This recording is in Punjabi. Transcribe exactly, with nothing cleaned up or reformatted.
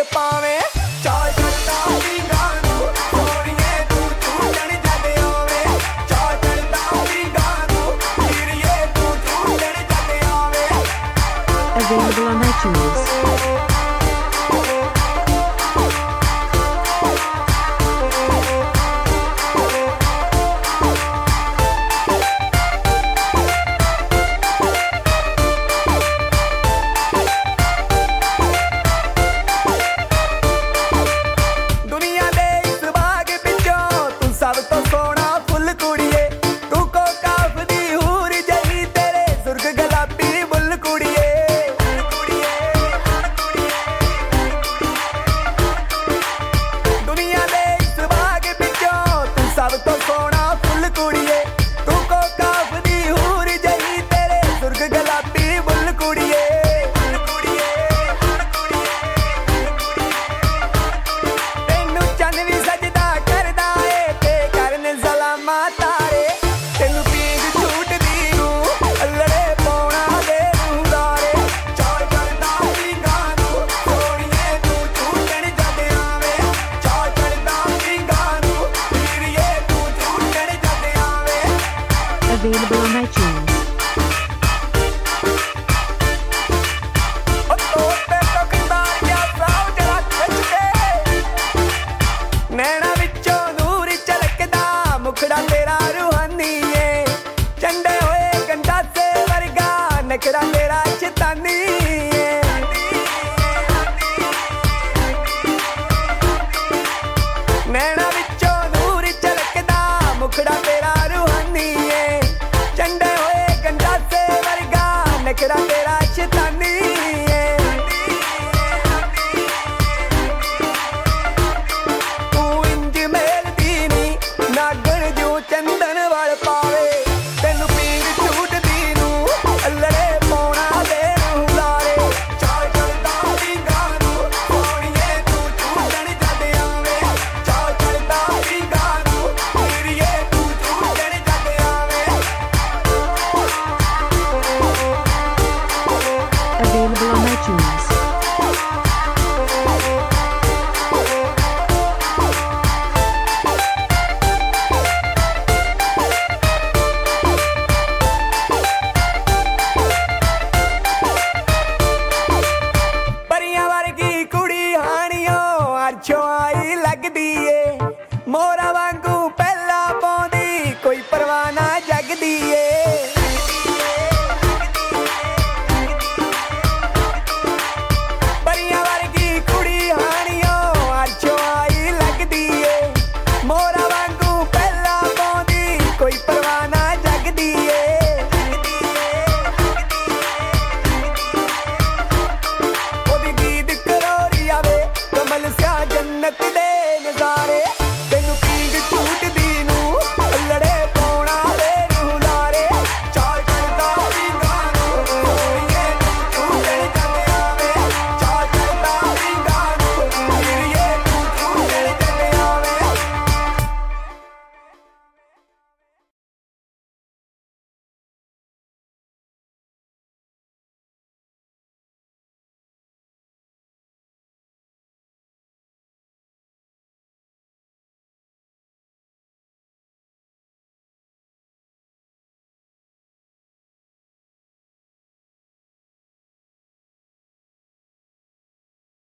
ਪਾਵੇਂ ਚਾਲ ਚੜਦਾ ਸਿੰਘਾਂ ਨੂੰ ਸੋਹਣੀਏ ਤੂੰ ਝੂਟਣ ਜਦ ਆਵੇਂ ਚਾਲ ਚੜਦਾ ਸਿੰਘਾਂ ਨੂੰ ਹੀਰੀਏ ਤੂੰ ਝੂਟਣ ਜਦ ਆਵੇਂ Available on iTunes. ਦੁਨੀਆ ਦੇ ਇਸ ਬਾਗ ਵਿੱਚੋਂ ਤੂੰ ਸਭ ਤੋਂ ਸੋਹਣਾ ਫੁੱਲ ਕੁੜੀਏ ਤੂੰ ਕੋ ਕਾਫ ਦੀ ਹੂਰ ਜਹੀ ਤੇਰੇ ਸੁਰਗ ਗੁਲਾਬੀ ਬੁੱਲ ਕੁੜੀਏ ਦੁਨੀਆ ਦੇ ਇਸ ਬਾਗ ਵਿੱਚੋਂ ਤੂੰ ਸਭ ਤੋਂ ਸੋਹਣਾ ਫੁੱਲ ਕੁੜੀਏ ਤੂੰ ਕੋ ਕਾਫ ਦੀ ਹੂਰ ਜਹੀ ਤੇਰੇ ਸੁਰਗ ਗੁਲਾਬੀ ਬੁੱਲ ਕੁੜੀਏ ਤੈਨੂੰ ਚੰਨ ਵੀ ਸਜਦਾ ਕਰਦਾ ਏ ਤੇ ਕਰਨ ਸਲਾਮਾਂ ਤਾਰੇ ਤੈਨੂੰ ਪੀਂਘ ਝੂਟਦੀ ਨੂੰ ਅੱਲੜੇ ਪਾਉਣਾ ਦੇ ਨੂੰ ਗਾਰੇ ਚਾਲ ਚੜਦਾ ਸਿੰਘਾਂ ਨੂੰ ਸੋਹਣੀਏ ਤੂੰ ਝੂਟਣ ਜਦ ਆਵੇਂ ਚਾਲ ਚੜਦਾ ਸਿੰਘਾਂ ਨੂੰ ਹੀਰੀਏ ਤੂੰ ਝੂਟਣ ਜਦ ਆਵੇਂ Available on iTunes.